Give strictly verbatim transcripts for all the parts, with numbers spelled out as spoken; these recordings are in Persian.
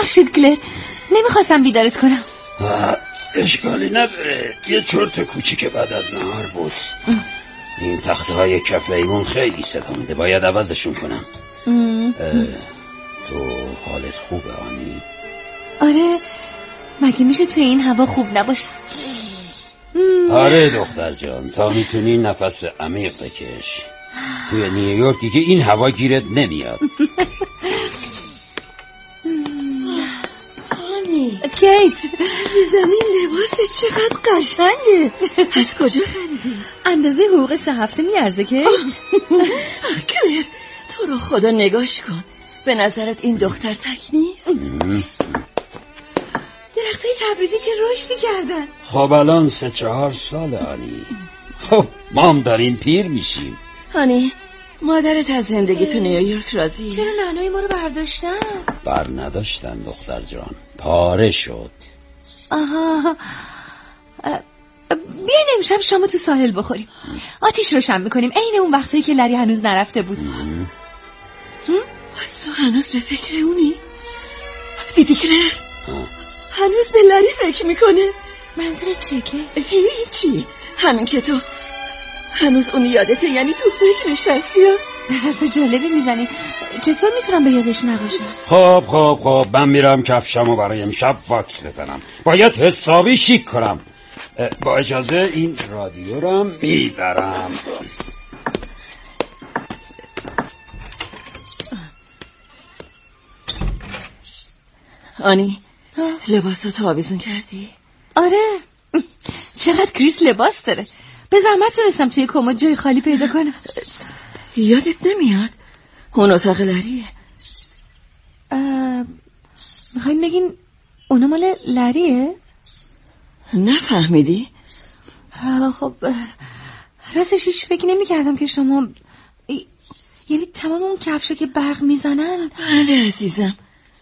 ببخشید کلر، نمیخواستم بیدارت کنم. اشکالی نداره، یه چرت کوچیک بعد از نهار بود. این تخته های کف ایمون خیلی صدا میده، باید عوضشون کنم. تو حالت خوبه آنی؟ آره، مگه میشه توی این هوا خوب نباشه؟ آره دختر جان، تا میتونی نفس عمیق بکش. توی نیویورک دیگه این هوا گیرت نمیاد. آنی کیت عزیزم، این لباس چقدر قشنگه. از کجا خریدی؟ اندازه حقوق سه هفته میارزه کیت. کلر، تو رو خدا نگاش کن، به نظرت این دختر تک نیست؟ درختای تبریزی چه رشدی کردن. خب الان سه چهار سال آنی. خب ما هم داریم پیر میشیم. آنی، مادرت از زندگی تو نیویورک راضی؟ چرا نانای ما رو برداشتن؟ بر نداشتن دختر جان، پاره شد. آها، بیاین امشب شامو تو ساحل بخوریم. آتیش روشن میکنیم عین اون وقتایی که لری هنوز نرفته بود. پس تو هنوز به فکر اونی؟ دیدی کلر؟ هنوز به لری فکر میکنه. منظورت چیه که؟ هیچی، همین که تو هنوز اون یادته، یعنی تو فکرش هستی. حرف جالبی میزنی، چطور میتونم به یادش نباشم؟ خب خب خب من میرم کفشمو برای امشب واکس بزنم، باید حسابی شیک کنم. با اجازه این رادیو رو میبرم. آنی، لباساتو آویزون کردی؟ آره، چقدر کریس لباس داره. به زحمت تونستم توی کمد جای خالی پیدا کنم. یادت نمیاد اون اتاق لریه؟ میخواین بگین اونو مال لریه؟ نفهمیدی؟ خب راستش هیچ فکر نمی کردم که شما، یعنی تمام اون کفشا که برق میزنن. بله عزیزم.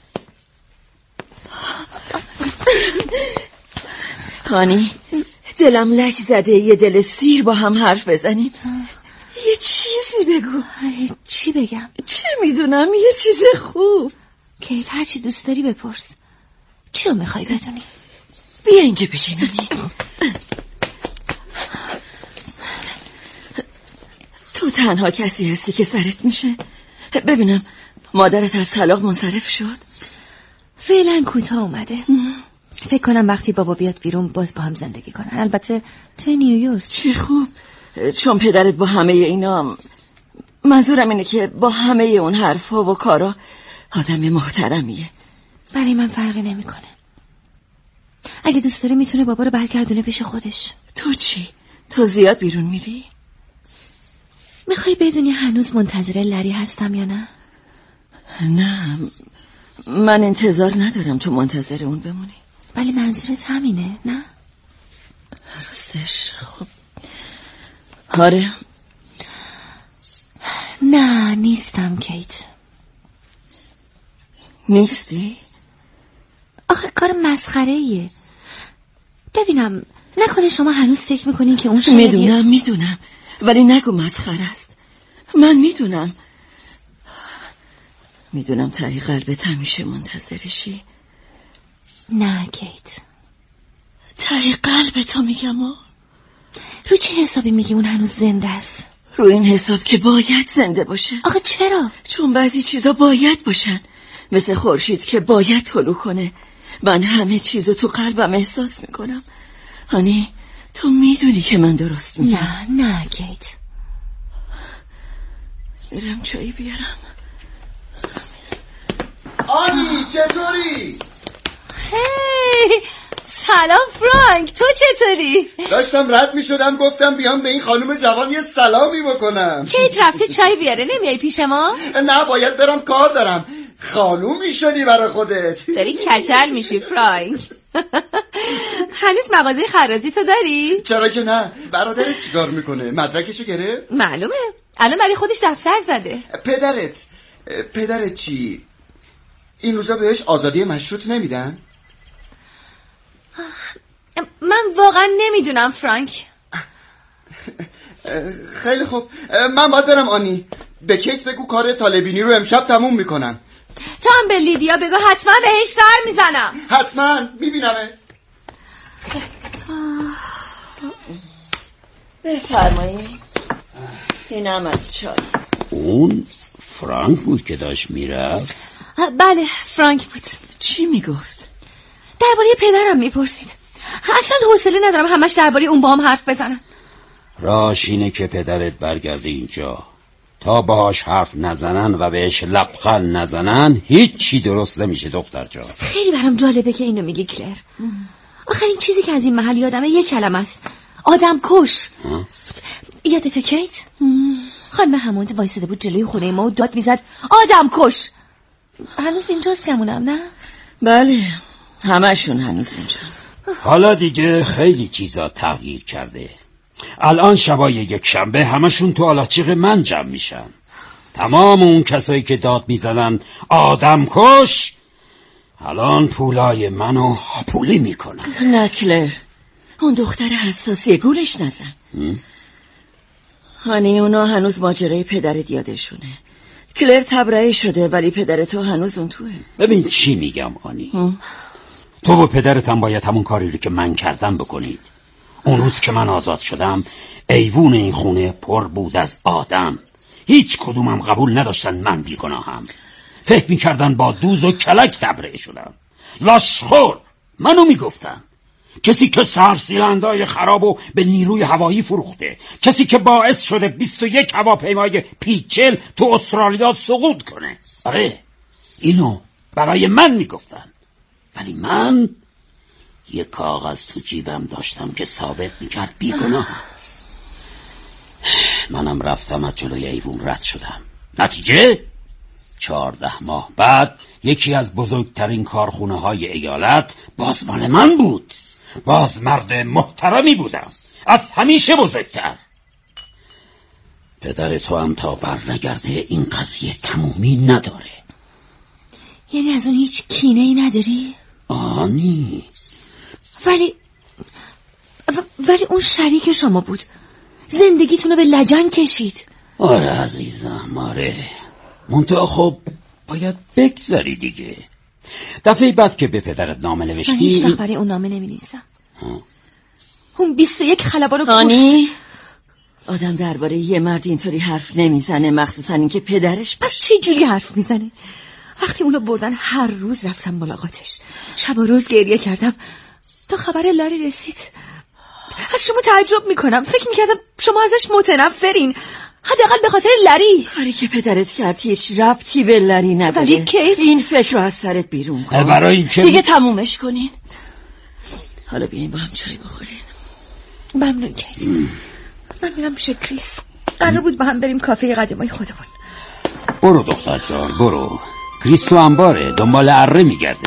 هانی، دلم لک زده یه دل سیر با هم حرف بزنیم. یه چیزی بگو. چی بگم؟ چه میدونم، یه چیز خوب. کیت هر چی دوست داری بپرس. چی رو میخوای بدونی؟ بیا اینجا بشینانی. تو تنها کسی هستی که سرت میشه. ببینم مادرت از طلاق منصرف شد؟ فعلا کوتاه اومده. فکر کنم وقتی بابا بیاد بیرون باز با هم زندگی کنن، البته تو نیویورک. چه خوب، چون پدرت با همه اینا، منظورم اینه که با همه اون حرفا و کارا آدم محترمیه. برای من فرقی نمیکنه. اگه دوست داره میتونه بابا رو برگردونه پیش خودش. تو چی؟ تو زیاد بیرون میری؟ میخوای بدونی هنوز منتظر لری هستم یا نه؟ نه، من انتظار ندارم تو منتظر اون بمونی. ولی منظورت همینه نه؟ راستش خب آره. نه نیستم کیت. نیستی؟ آخه کار مسخره ایه. ببینم نکنه شما هنوز فکر میکنین که اون شاید. میدونم میدونم ولی نگو مسخره است. من میدونم میدونم تایی قلبت همیشه منتظرشی. نه کیت، تایی قلبتو میگم. و رو چه حسابی میگی اون هنوز زنده است؟ رو این حساب که باید زنده باشه. آخه چرا؟ چون بعضی چیزا باید باشن، مثل خورشید که باید طلوع کنه. من همه چیزو تو قلبم احساس میکنم. هانی تو میدونی که من درست میگم. نه نه کیت. برم چایی بیارم. آنی چطوری؟ هی سلام فرانک، تو چطوری؟ داشتم رد می شدم گفتم بیام به این خانم جوان یه سلامی بکنم. کیت رفته چای بیاره، نمیای پیش ما؟ نه باید برم کار دارم. خانومی شدی برای خودت. داری کچل میشی فرانک. هنوز مغازه خرازی تو داری؟ چرا که نه. برادرت چیکار میکنه؟ مدرکشو گرفت؟ معلومه الان برای خودش دفتر زده. پدرت پدرت چی؟ این روزا بهش آزادی مشروط نمیدن؟ من واقعا نمیدونم فرانک. خیلی خوب، من باید برم. آنی به کیت بگو کار طالبینی رو امشب تموم میکنم. تو هم به لیدیا بگو حتما بهش سر میزنم. حتما میبینمت. بفرمایید. اینم از چای. اون فرانک بود که داشت میرفت؟ بله فرانک بود. چی میگفت؟ درباره پدرم میپرسید. اصلا حوصله ندارم همش درباره اون با هم حرف بزنم. راش اینه که پدرت برگرده اینجا. تا باهاش حرف نزنن و بهش لبخند نزنن هیچ چی درست نمیشه دختر جان. خیلی برام جالبه که اینو میگی کلر. آخرین چیزی که از این محل یادمه یک کلمه است: آدم کش. یادته کیت؟ خانم هموند وایساده بود جلوی خونه ما و داد میزد آدم کش. هنوز اینجاست کمونم نه؟ بله همشون هنوز اینجا. حالا دیگه خیلی چیزا تغییر کرده. الان شبای یک شنبه همشون تو آلاچیق من جمع میشن. تمام اون کسایی که داد میزنن آدم کش الان پولای منو پولی میکنن. نه کلر، اون دختر حساسی گولش نزن. هانی اونا هنوز ماجرای پدرت یادشونه. کلر تبرئه شده ولی پدر تو هنوز اون توه. ببین چی میگم آنی. تو با پدرتم باید همون کاری رو که من کردم بکنید. اون روز که من آزاد شدم ایوون این خونه پر بود از آدم. هیچ کدومم قبول نداشتن من بیگناهم. فکر میکردن با دوز و کلک تبرئه شدم. لاشخور منو میگفتن. کسی که سرسیلندای خرابو به نیروی هوایی فروخته، کسی که باعث شده بیست و یک هواپیمای پیچل تو استرالیا سقوط کنه. آره اینو برای من میگفتن. ولی من یه کاغذ تو جیبم داشتم که ثابت میکرد بیگناه. منم رفتم از جلوی ایوون رد شدم. نتیجه چهارده ماه بعد یکی از بزرگترین کارخونه های ایالت باز مال من بود. باز مرد محترمی بودم، از همیشه بزرگتر. پدر تو هم تا بر نگرده این قضیه تمومی نداره. یعنی از اون هیچ کینه ای نداری؟ آنی ولی ولی اون شریک شما بود، زندگیتونو به لجن کشید. آره عزیزم آره، منطقه خب باید بگذاری دیگه. دفعه بعد که به پدرت نامه نوشتی من هیچ وقت برای اون نامه نمی نویسم. اون بیست و یک خلبا رو آنی آدم درباره یه مرد اینطوری حرف نمیزنه، مخصوصا اینکه پدرش. پس چه جوری حرف میزنه؟ وقتی اونو بردن هر روز رفتم ملاقاتش، شب و روز گریه کردم تا خبر لاری رسید. از شما تعجب میکنم، فکر میکردم شما ازش متنفرین، حداقل به خاطر لری. کاری که پدرت کرد هیچ ربطی به لری نداره. ولی کیت این فکر رو از سرت بیرون کن. برای این که دیگه تمومش کنین. حالا بیاین با هم چای بخورین. ممنون کیت. من میرم پیش کریس، قرار بود با هم بریم کافه قدیمای خودمون. برو دختر جان برو. کریس تو انباره دنبال اره میگرده.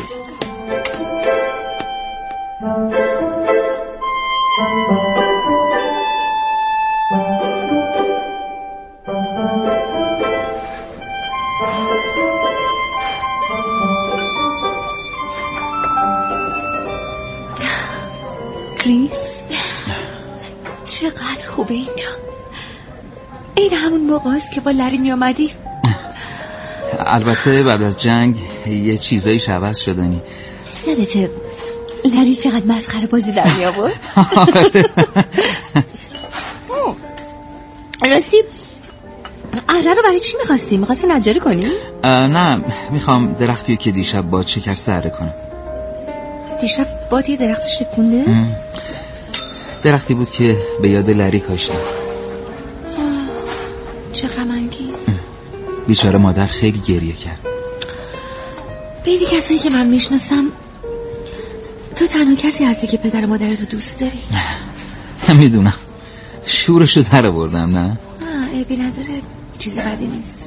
کریس چقدر خوبه اینجا. این همون موقع است که با لری می آمدی. البته بعد از جنگ یه چیزایی عوض شدنی. یادته لری چقدر مسخره بازی در می آورد؟ راستی اره رو برای چی میخواستی؟ میخواستی نجاری کنی؟ نه میخوام درختی که دیشب باد شکسته اره کنم. دیشب باد یه درخت شکونده؟ درختی بود که به یاد لری کاشتم. چه غم انگیز. بیچاره مادر خیلی گریه کرد. بین کسایی که من میشناسم تو تنها کسی هستی که پدر مادرتو دوست داری. میدونم شورشو در آوردم. نه عیبی نداره، چیز بدی نیست.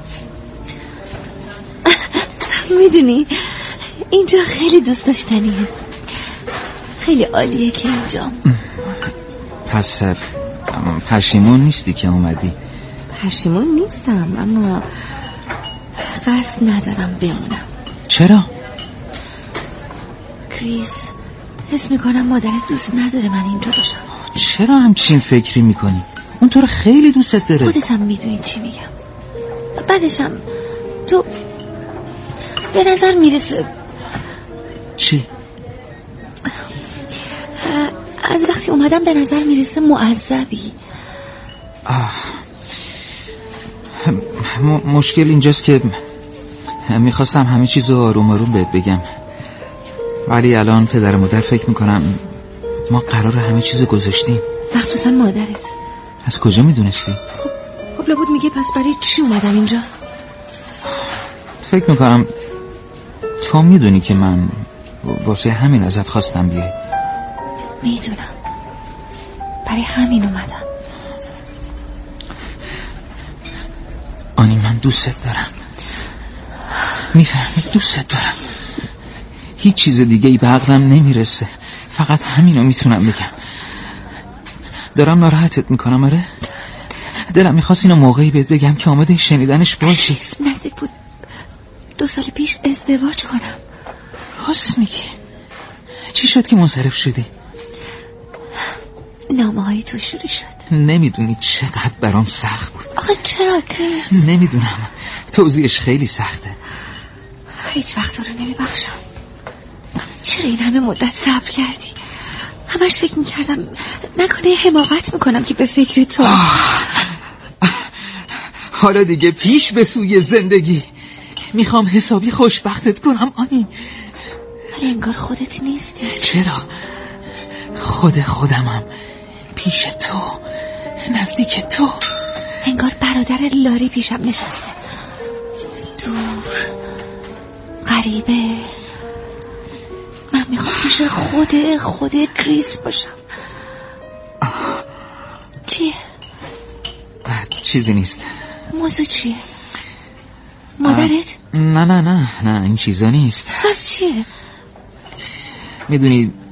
میدونی اینجا خیلی دوست داشتنیه، خیلی عالیه که اینجا. پس پشیمون نیستی که اومدی؟ پشیمون نیستم، اما قصد ندارم بمونم. چرا؟ کریس حس میکنم مادرت دوست نداره من اینجا باشم. چرا همچین فکری میکنی؟ اون تو رو خیلی دوست داره. خودت هم میدونی چی میگم. بعدشم تو به نظر میرسه. چی؟ از وقتی اومدم به نظر میرسه معذبی. آه. م- مشکل اینجاست که میخواستم همه چیزو آروم آروم بهت بگم، ولی الان پدر مادر فکر میکنم ما قرار همه چیزو گذاشتیم. مخصوصا مادرت. از کجا میدونستی؟ خب خب لابد میگه پس برای چی اومدم اینجا؟ فکر میکنم تو میدونی که من واسه همین ازت خواستم بیای. میدونم، برای همین اومدم. آنی من دوستت دارم، میفهمی؟ دوستت دارم. هیچ چیز دیگه ای به عقلم نمیرسه، فقط همینو میتونم بگم. دارم ناراحتت میکنم؟ آره دلم میخواست اینو موقعی بهت بگم که آماده شنیدنش باشی. نزدیک بود دو سال پیش ازدواج کنم. راست میگی؟ چی شد که منصرف شدی؟ نامه های تو شروع شد. نمیدونی چقدر برام سخت بود. آخه چرا کریس؟ نمیدونم، توضیحش خیلی سخته. هیچ وقت تو رو نمیبخشم. چرا این همه مدت صبر کردی؟ همش فکر میکردم نکنه حماقت میکنم که به فکر تو. حالا دیگه پیش به سوی زندگی. میخوام حسابی خوشبختت کنم آنی. ولی انگار خودت نیستی. چرا؟ خود خودمم، پیش تو، نزدیک تو. انگار برادر لاری پیشم نشسته، دور، غریبه. من میخوام پیش خود خود کریس باشم. چیه؟ چیزی نیست. موضوع چیه؟ مادرت؟ نه نه نه نه این چیزا نیست. پس چیه؟ میدونی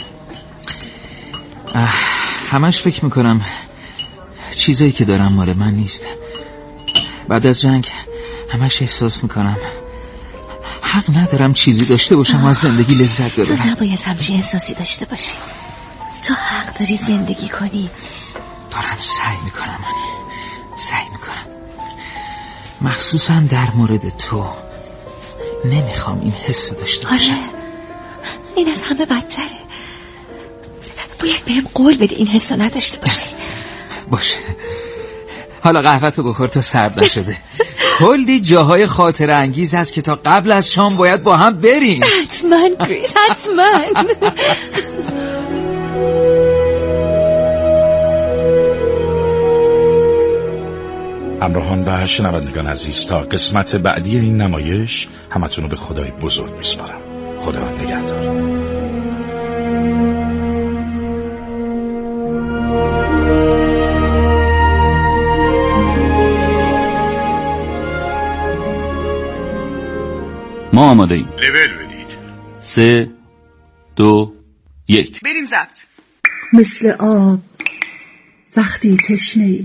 همش فکر میکنم چیزایی که دارم مال من نیست. بعد از جنگ همش احساس میکنم حق ندارم چیزی داشته باشم و از زندگی لذت ببرم. تو نباید همچین احساسی داشته باشی. تو حق داری زندگی کنی. دارم سعی میکنم آنی، سعی میکنم، مخصوصا در مورد تو. نمیخوام این حس داشته باشم. آره این از همه بدتره. باید بهم قول بده این حس رو نداشته باشی. باشه حالا قهوه‌تو بخور تا سرد نشده. کلی جاهای خاطره انگیز هست که تا قبل از شام باید با هم بریم. حتما کریس، حتما. همراهان و شنوندگان عزیز، تا قسمت بعدی این نمایش همتون رو به خدای بزرگ میسپارم. خدا نگهدار. ما آماده ایم. لول بدید. سه دو یک بریم ضبط. مثل آب وقتی تشنه‌ای،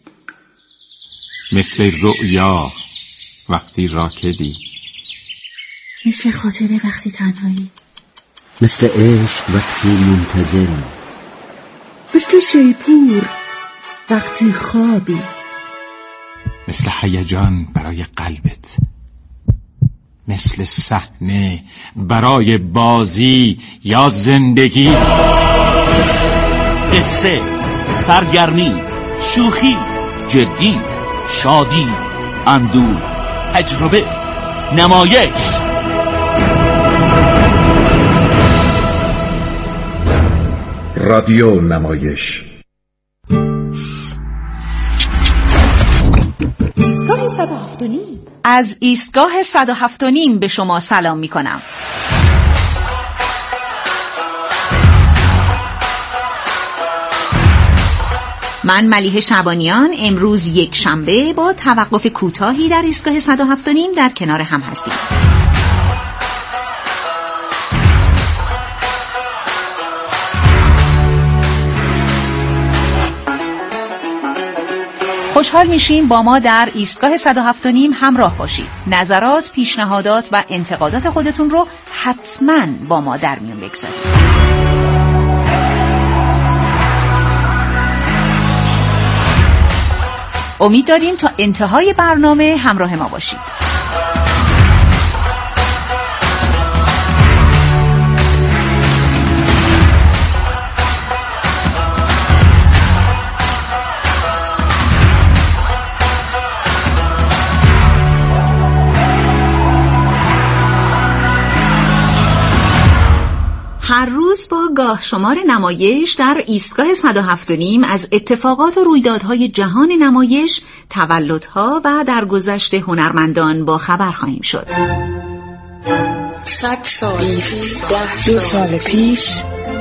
مثل رؤیا وقتی راکدی، مثل خاطره وقتی تنهایی، مثل عشق وقتی منتظری، مثل شیپور وقتی خوابی، مثل هیجان برای قلبت، مثل صحنه برای بازی یا زندگی. قصه، سرگرمی، شوخی، جدی، شادی، اندوه، تجربه، نمایش. رادیو نمایش. ایستگاه صد و هفت و نیم. از ایستگاه صد و هفت و نیم به شما سلام می کنم. من ملیحه شعبانیان امروز یک شنبه با توقف کوتاهی در ایستگاه صد و هفت و نیم در کنار هم هستیم. خوشحال میشیم با ما در ایستگاه صد و هفت و نیم همراه باشید. نظرات، پیشنهادات و انتقادات خودتون رو حتما با ما در میون بگذارید. امید داریم تا انتهای برنامه همراه ما باشید. هر روز با گاه شمار نمایش در ایستگاه صد و هفت و نیم از اتفاقات و رویدادهای جهان نمایش، تولدها و درگذشت هنرمندان با خبر خواهیم شد. صد سال دو سال پیش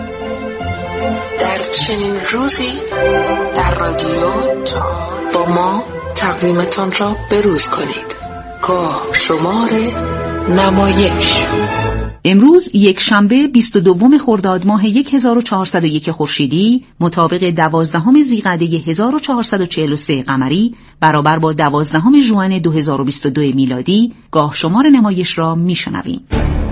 در چنین روزی در رادیو با ما تقویمتان را بروز کنید. گاه شمار نمایش. امروز یک شنبه بیست و دوم خرداد ماه هزار و چهارصد و یک خورشیدی مطابق دوازدهم ذیقعده هزار و چهارصد و چهل و سه قمری برابر با دوازدهم ژوئن دو هزار و بیست و دو میلادی گاه شمار نمایش را میشنویم.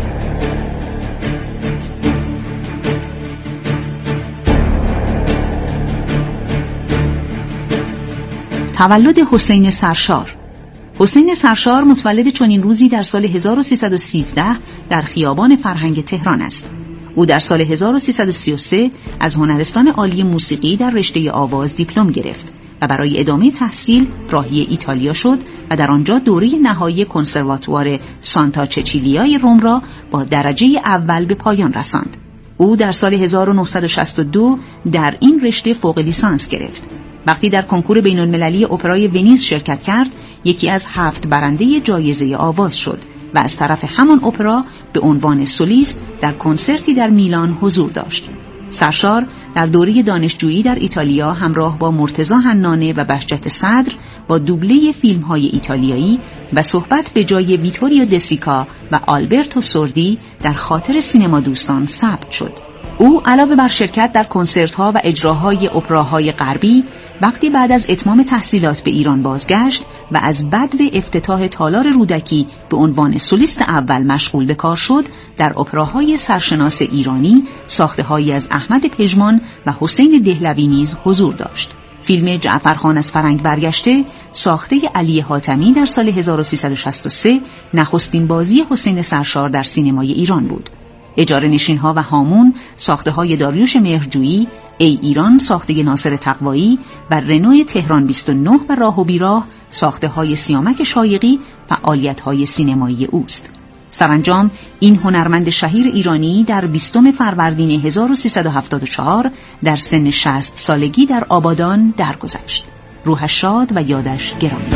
تولد حسین سرشار. حسین سرشار متولد چنین روزی در سال هزار و سیصد و سیزده در خیابان فرهنگ تهران است. او در سال هزار و سیصد و سی و سه از هنرستان عالی موسیقی در رشته آواز دیپلم گرفت و برای ادامه تحصیل راهی ایتالیا شد و در آنجا دوره نهایی کنسرواتوار سانتا چچیلیای روم را با درجه اول به پایان رساند. او در سال هزار و نهصد و شصت و دو در این رشته فوق لیسانس گرفت. وقتی در کنکور بین‌المللی اپرای ونیز شرکت کرد، یکی از هفت برنده جایزه آواز شد و از طرف همان اپرا به عنوان سولیست در کنسرتی در میلان حضور داشت. سرشار در دوره دانشجویی در ایتالیا همراه با مرتضی حنانه و بهجت صدر با دوبله فیلم‌های ایتالیایی و صحبت به جای ویتوریو دسیکا و آلبرتو سوردی در خاطر سینما دوستان ثبت شد. او علاوه بر شرکت در کنسرت‌ها و اجراهای اپراهای غربی، وقتی بعد از اتمام تحصیلات به ایران بازگشت و از بدو افتتاح تالار رودکی به عنوان سولیست اول مشغول به کار شد، در اپراهای سرشناس ایرانی ساخته‌هایی از احمد پژمان و حسین دهلوی نیز حضور داشت. فیلم جعفرخان از فرنگ برگشته ساخته علی حاتمی در سال هزار و سیصد و شصت و سه نخستین بازی حسین سرشار در سینمای ایران بود. اجاره نشین‌ها و هامون ساخته‌های داریوش مهرجویی، ای ایران ساخته ناصر تقوایی و رنوی تهران بیست و نه و راه و بیراه ساخته‌های سیامک شایقی فعالیت‌های سینمایی اوست. سرانجام این هنرمند شهیر ایرانی در بیستم فروردین هزار و سیصد و هفتاد و چهار در سن شصت سالگی در آبادان درگذشت. روحش شاد و یادش گرامی.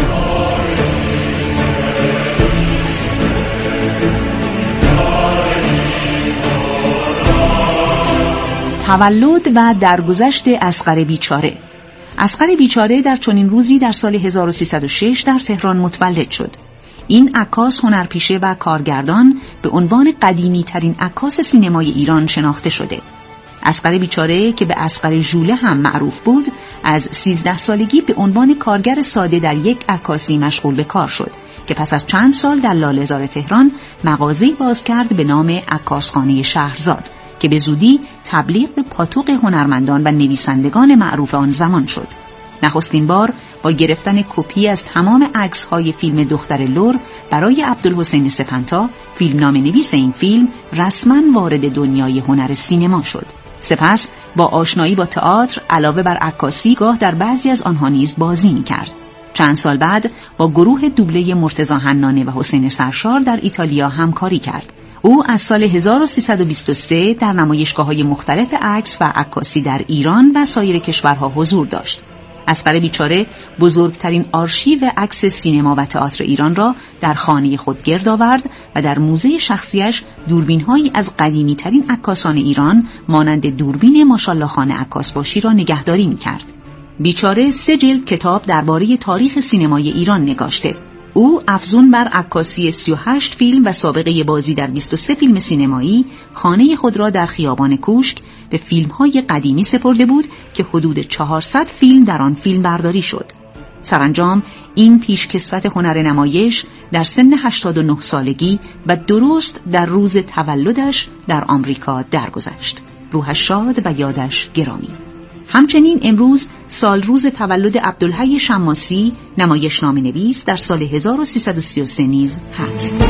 تولد و درگذشت اصغر بیچاره. اصغر بیچاره در چنین روزی در سال هزار و سیصد و شش در تهران متولد شد. این عکاس، هنرپیشه و کارگردان به عنوان قدیمی ترین عکاس سینمای ایران شناخته شده. اصغر بیچاره که به اصغر ژوله هم معروف بود، از سیزده سالگی به عنوان کارگر ساده در یک عکاسی مشغول به کار شد که پس از چند سال در لاله‌زار تهران مغازه‌ای باز کرد به نام عکاسخانه شهرزاد که به زودی تبلیغ پاتوق هنرمندان و نویسندگان معروف آن زمان شد. نخستین بار با گرفتن کپی از تمام عکس‌های فیلم دختر لور برای عبدالحسین سپنتا، فیلمنامه نویس این فیلم، رسما وارد دنیای هنر سینما شد. سپس با آشنایی با تئاتر علاوه بر عکاسی گاه در بعضی از آنها نیز بازی می‌کرد. چند سال بعد با گروه دوبله مرتضی حنانه و حسین سرشار در ایتالیا همکاری کرد. او از سال هزار و سیصد و بیست و سه در نمایشگاه‌های مختلف عکس و عکاسی در ایران و سایر کشورها حضور داشت. اصغر بیچاره بزرگترین آرشیو عکس سینما و تئاتر ایران را در خانه خود گرد آورد و در موزه شخصیش دوربین‌هایی از قدیمی‌ترین عکاسان ایران مانند دوربین ماشاءالله خان عکاسباشی را نگهداری می‌کرد. بیچاره سه جلد کتاب درباره تاریخ سینمای ایران نگاشته. او افزون بر عکاسی سی و هشت فیلم و سابقه بازی در بیست و سه فیلم سینمایی، خانه خود را در خیابان کوشک به فیلم‌های قدیمی سپرده بود که حدود چهارصد فیلم در آن فیلم برداری شد. سرانجام این پیشکسوت هنر نمایش در سن هشتاد و نه سالگی و درست در روز تولدش در آمریکا درگذشت. روحش شاد و یادش گرامی. همچنین امروز سال روز تولد عبدالحی شماسی، نمایشنامه نویس، در سال هزار و سیصد و سی و سه نیز هست.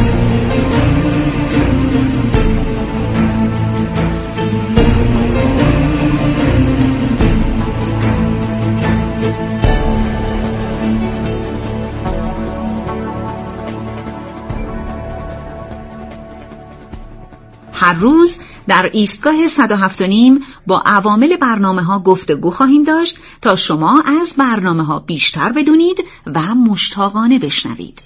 هر روز در ایستگاه صد و هفت و نیم با عوامل برنامه ها گفتگو خواهیم داشت تا شما از برنامه ها بیشتر بدونید و مشتاقانه بشنوید.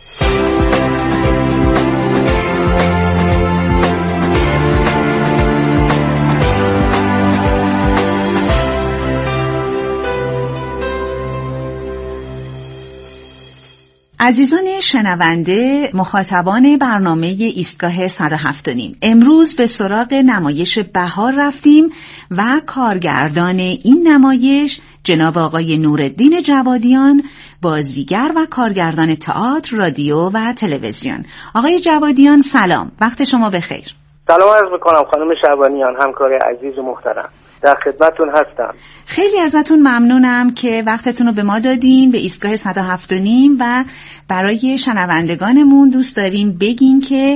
عزیزان شنونده، مخاطبان برنامه ایستگاه صد و هفت و نیم، امروز به سراغ نمایش بهار رفتیم و کارگردان این نمایش جناب آقای نورالدین جوادیان، بازیگر و کارگردان تئاتر، رادیو و تلویزیون. آقای جوادیان سلام، وقت شما بخیر. سلام عرض میکنم خانم شعبانیان، همکار عزیز و محترم، در خدمتتون هستم. خیلی ازتون ممنونم که وقتتون رو به ما دادین به ایستگاه صد و هفت و نیم و برای شنوندگانمون دوست داریم بگین که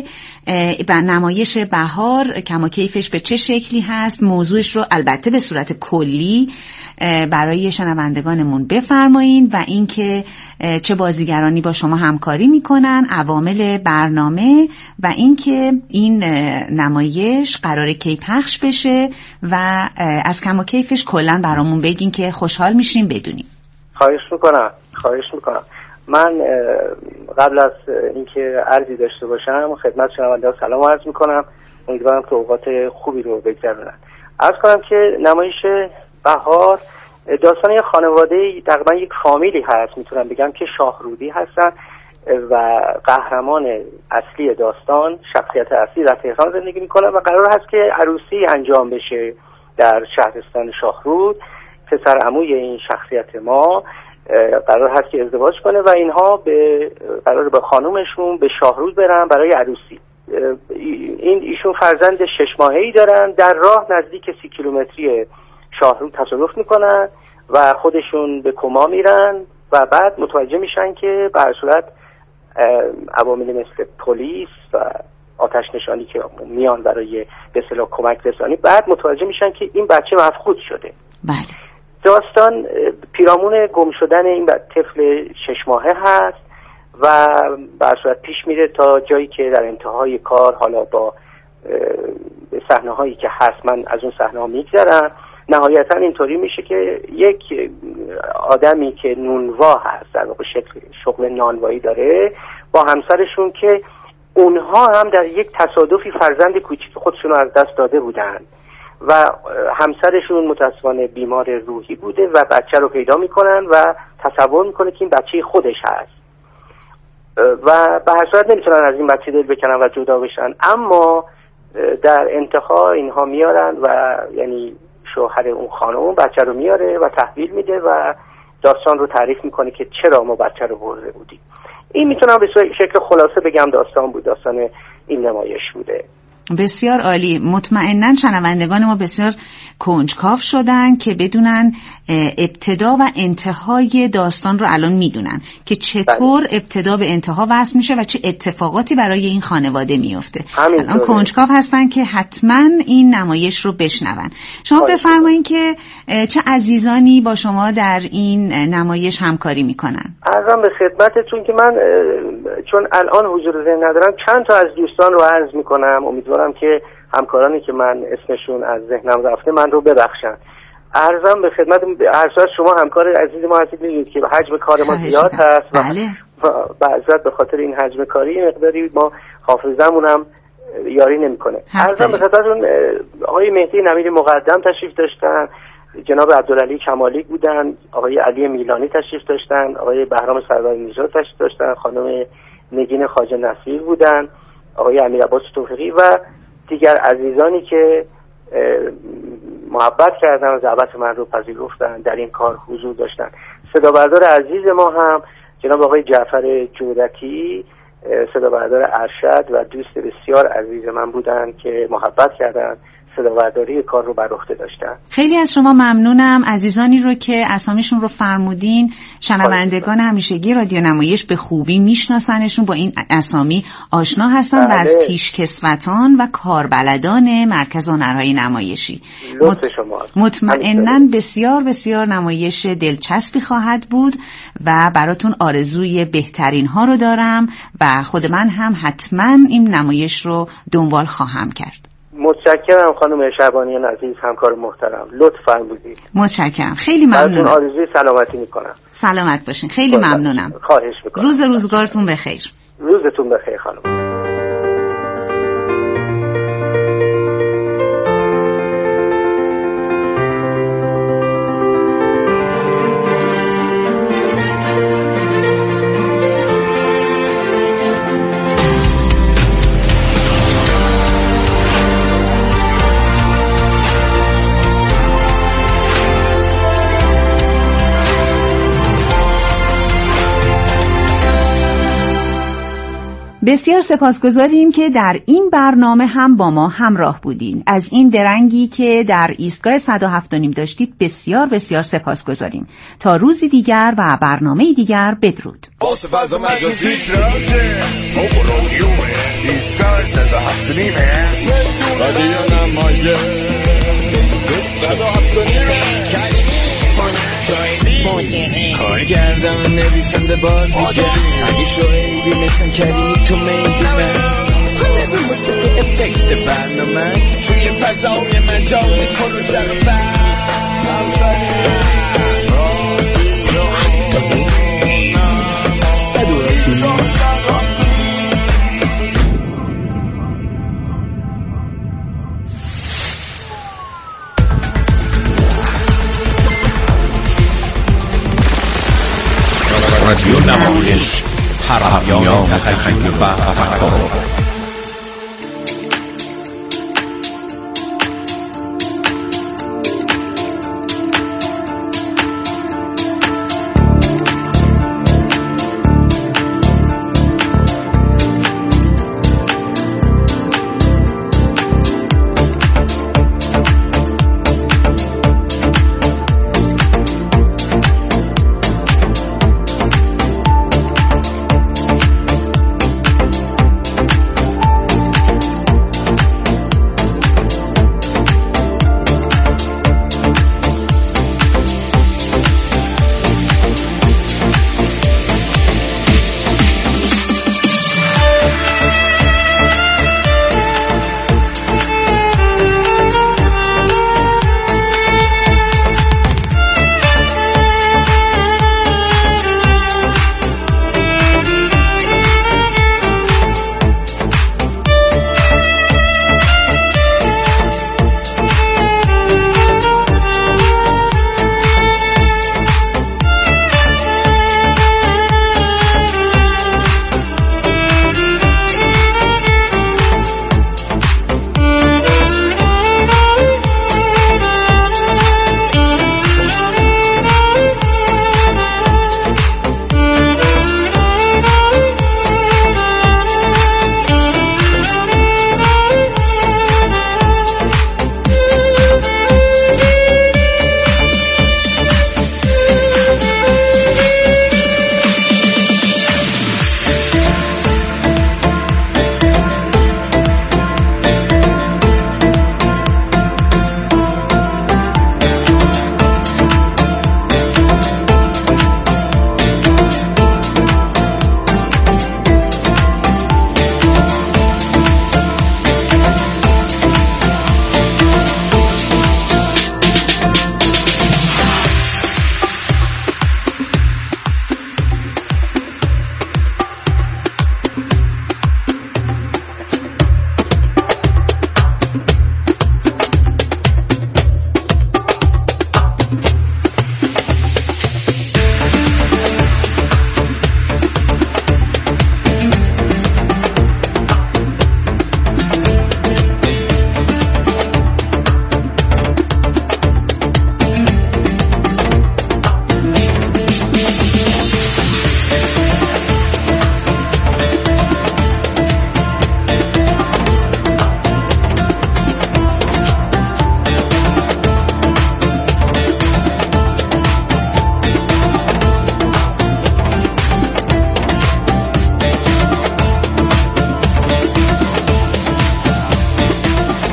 نمایش بهار کم و کیفش به چه شکلی هست، موضوعش رو البته به صورت کلی برای شنوندگانمون بفرمایین و اینکه چه بازیگرانی با شما همکاری میکنن، عوامل برنامه و اینکه این نمایش قراره کی پخش بشه و از کم و کیفش کلا برامون بگین که خوشحال میشیم بدونیم. خواهش میکنم خواهش میکنم من قبل از اینکه عرضی داشته باشم خدمت شنونده‌ها سلام عرض میکنم. امیدوارم که اوقات خوبی رو بگذرونن. عرض کنم که نمایش بهار داستان یک خانواده، تقریبا یک فامیلی هست، میتونم بگم که شاهرودی هستن و قهرمان اصلی داستان، شخصیت اصلی در تهران زندگی میکنن و قرار هست که عروسی انجام بشه در شهرستان شاهرود. پسر عموی این شخصیت ما قرار هست که ازدواج کنه و اینها به قرار با خانومشون به شاهرود برن برای عروسی. این ایشون فرزند شش ماهه‌ای دارن. در راه نزدیک سی کیلومتری شاهرود تصادف میکنن و خودشون به کما میرن و بعد متوجه میشن که به هر صورت عواملی مثل پلیس و آتش نشانی که میان برای به اصطلاح کمک رسانی، بعد متوجه میشن که این بچه مفقود شده. بله. داستان پیرامون گم شدن این طفل شش ماهه هست و به هر صورت پیش میره تا جایی که در انتهای کار، حالا با صحنه هایی که هست من از اون صحنه ها میگذرم، نهایتا اینطوری میشه که یک آدمی که نونوا هست، در واقع شکل شغل نانوایی داره، با همسرشون که اونها هم در یک تصادفی فرزند کوچیک خودشون رو از دست داده بودن و همسرشون متاسفانه بیمار روحی بوده و بچه رو پیدا میکنن و تصور میکنه که این بچه خودش هست و به هر صورت نمیتونن از این بچه دل بکنن و جدا بشن. اما در انتها اینها میارن و یعنی شوهر اون خانم بچه رو میاره و تحویل میده و داستان رو تعریف میکنه که چرا ما بچه رو برده بودیم. این میتونم به شکل خلاصه بگم داستان بود، داستان این نمایش بوده. بسیار عالی. مطمئناً شنوندگان ما بسیار کنجکاو شدن که بدونن ابتدا و انتهای داستان رو الان میدونن که چطور بله. ابتدا به انتها وصل میشه و چه اتفاقاتی برای این خانواده میفته. الان کنجکاو هستن که حتما این نمایش رو بشنون. شما بفرمایید که چه عزیزانی با شما در این نمایش همکاری میکنن؟ عرضم به خدمتتون که من چون الان حضور ذهن ندارم چند تا از دوستان رو عرض میکنم. امیدوارم که همکارانی که من اسمشون از ذهنم رفته من رو ببخشن. عرضم به خدمت هر شما همکار عزیز ما هستید، میدونید که حجم کار ما زیاد هست و بله. بعضی‌وقت به خاطر این حجم کاری مقداری ما حافظمون هم یاری نمیکنه. عرضم به خدمتتون آقای مهدی نمیر مقدم تشریف داشتن، جناب عبدالعلی کمالی بودن، آقای علی میلانی تشریف داشتن، آقای بهرام سرداری نژاد تشریف داشتن، خانم نگین خواجه نصیر بودن، آقای امیر عباس توفیقی و دیگر عزیزانی که محبت کردن و دعوت من رو پذیرفتن، در این کار حضور داشتن. صدا بردار عزیز ما هم جناب آقای جعفر جودکی، صدا بردار ارشد و دوست بسیار عزیز من بودن که محبت کردن، صدا برداری کار رو بر عهده داشتن. خیلی از شما ممنونم. عزیزانی رو که اسامیشون رو فرمودین شنوندگان همیشگی رادیو نمایش به خوبی میشناسنشون، با این اسامی آشنا هستن بله. و از پیشکسوتان و کاربلدان مرکز هنرهای نمایشی. لطف شما. مطمئناً بسیار بسیار نمایش دلچسبی خواهد بود و براتون آرزوی بهترین ها رو دارم و خود من هم حتما این نمایش رو دنبال خواهم کرد. متشکرم خانم شعبانیان عزیز، همکار محترم، لطف فرمودید. متشکرم، خیلی ممنونم. براتون آرزوی سلامتی میکنم. سلامت باشین، خیلی ممنونم. خواهش میکنم. روز روزگارتون بخیر. روزتون بخیر خانم. بسیار سپاسگزاریم که در این برنامه هم با ما همراه بودین. از این درنگی که در ایستگاه صد و هفت و نیم داشتید بسیار بسیار سپاسگزاریم. تا روزی دیگر و برنامه دیگر، بدرود. کارگردان نویسنده بازیگر اگه شاعری مثل کریمی تو میدونه حالا موسیقی افکت برنامه توی فضای مجازی پروژه رو بس رادیو نمایش، هر همیان تخیل و تفکر.